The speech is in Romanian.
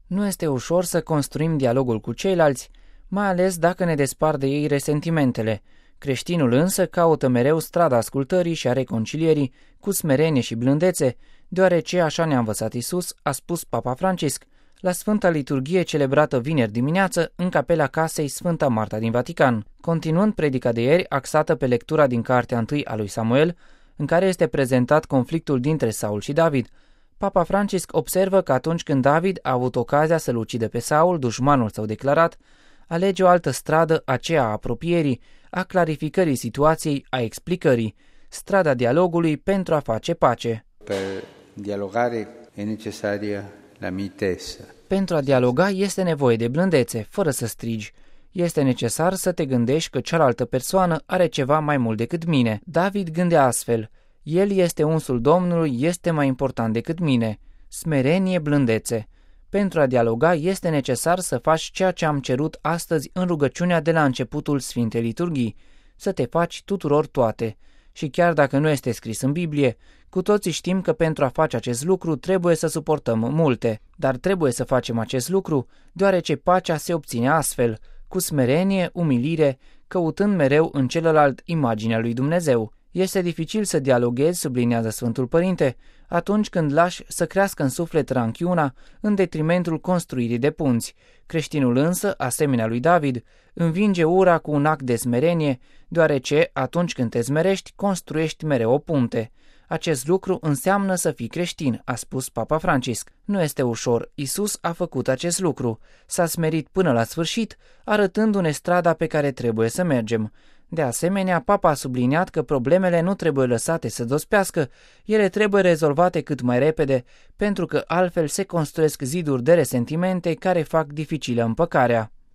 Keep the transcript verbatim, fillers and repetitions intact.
Nu este ușor să construim dialogul cu ceilalți, mai ales dacă ne despart de ei resentimentele. Creștinul însă caută mereu strada ascultării și a reconcilierii cu smerenie și blândețe, deoarece așa ne-a învățat Iisus, a spus Papa Francisc, la Sfânta Liturghie celebrată vineri dimineață în capela casei Sfânta Marta din Vatican. Continuând predica de ieri, axată pe lectura din cartea întâi a lui Samuel, în care este prezentat conflictul dintre Saul și David, Papa Francisc observă că atunci când David a avut ocazia să-l ucide pe Saul, dușmanul său declarat, alege o altă stradă, aceea a apropierii, a clarificării situației, a explicării, strada dialogului pentru a face pace. Per dialogare e necessaria la mitezza. Pentru a dialoga este nevoie de blândețe, fără să strigi. Este necesar să te gândești că cealaltă persoană are ceva mai mult decât mine. David gândea astfel: El este unsul Domnului, este mai important decât mine. Smerenie, blândețe. Pentru a dialoga este necesar să faci ceea ce am cerut astăzi în rugăciunea de la începutul Sfintei Liturghii, să te faci tuturor toate. Și chiar dacă nu este scris în Biblie, cu toții știm că pentru a face acest lucru trebuie să suportăm multe, dar trebuie să facem acest lucru deoarece pacea se obține astfel, cu smerenie, umilire, căutând mereu în celălalt imaginea lui Dumnezeu. Este dificil să dialoghezi, subliniază Sfântul Părinte, atunci când lași să crească în suflet ranchiuna în detrimentul construirii de punți. Creștinul însă, asemenea lui David, învinge ura cu un act de smerenie, deoarece atunci când te smerești, construiești mereu o punte. Acest lucru înseamnă să fii creștin, a spus Papa Francisc. Nu este ușor, Iisus a făcut acest lucru, s-a smerit până la sfârșit, arătându-ne strada pe care trebuie să mergem. De asemenea, Papa a subliniat că problemele nu trebuie lăsate să dospească, ele trebuie rezolvate cât mai repede, pentru că altfel se construiesc ziduri de resentimente care fac dificilă împăcarea.